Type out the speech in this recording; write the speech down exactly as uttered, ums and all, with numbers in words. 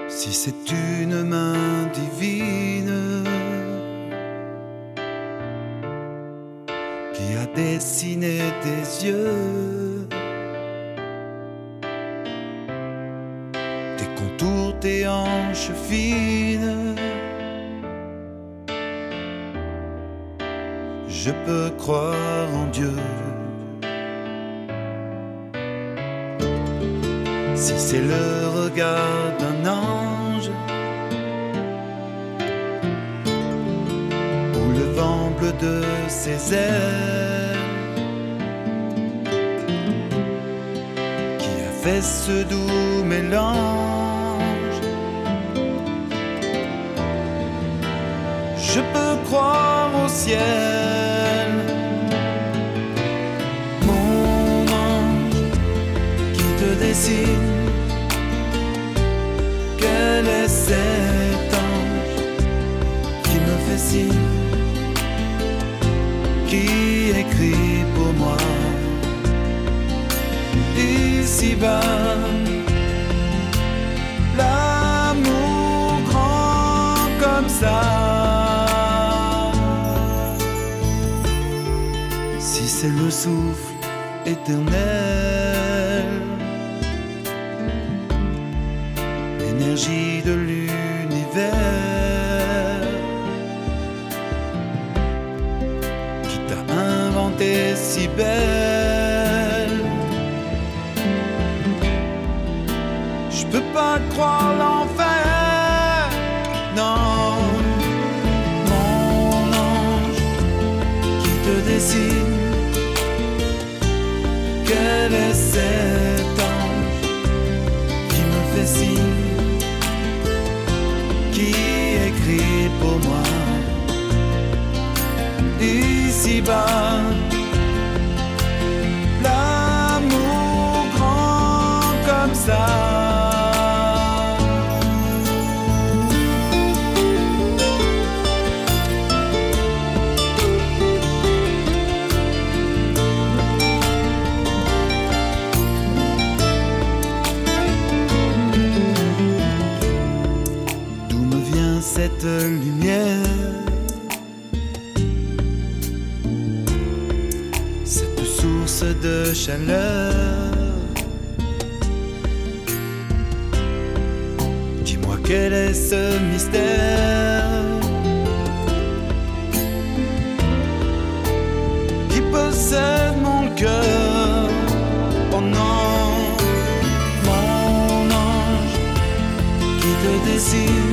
Si c'est une main divine qui a dessiné tes yeux, tes contours, tes hanches fines, je peux croire en Dieu. Si c'est le regard d'un ange ou le vent bleu de ses ailes qui a fait ce doux mélange, je peux croire au ciel. Mon ange qui te dessine, quel est cet ange qui me fait signe, qui écrit pour moi ici-bas l'amour grand comme ça. Si c'est le souffle éternel, l'énergie de l'univers qui t'a inventé si belle, je peux pas croire l'enfer, non. Mon ange qui te dessine, quel est cet ange qui me fait signe, qui écrit pour moi ici-bas l'amour grand comme ça. Cette lumière, cette source de chaleur, dis-moi quel est ce mystère qui possède mon cœur. Oh non, mon ange qui te dessine,